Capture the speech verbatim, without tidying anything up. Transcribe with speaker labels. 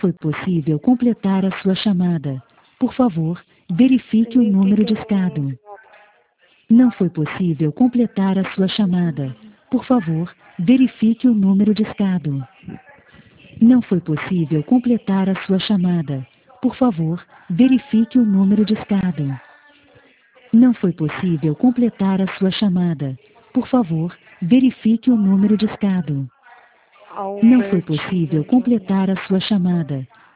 Speaker 1: foi possível completar a sua chamada. Por favor, verifique o número discado. Não foi possível completar a sua chamada. Por favor, verifique o número discado. Não foi possível completar a sua chamada. Por favor, verifique o número discado. Não foi possível completar a sua chamada. Por favor, verifique o número discado. Não foi possível completar a sua chamada.